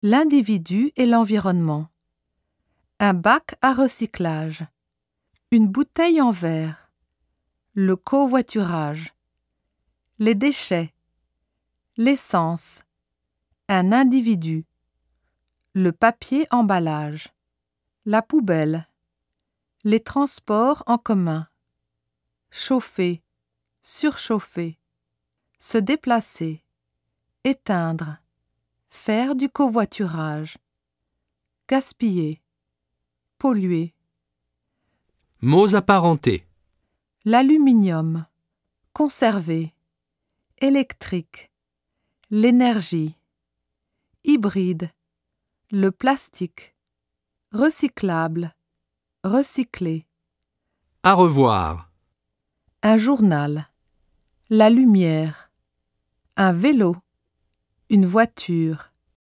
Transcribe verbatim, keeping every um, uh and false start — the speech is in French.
L'individu et l'environnement. Un bac à recyclage. Une bouteille en verre. Le covoiturage. Les déchets. L'essence. Un individu. Le papier emballage. La poubelle. Les transports en commun. Chauffer. Surchauffer. Se déplacer. Éteindre. Faire du covoiturage. Gaspiller. Polluer. Mots apparentés. L'aluminium. Conserver. Électrique. L'énergie. Hybride. Le plastique. Recyclable. Recycler. À revoir. Un journal. La lumière. Un vélo. Une voiture.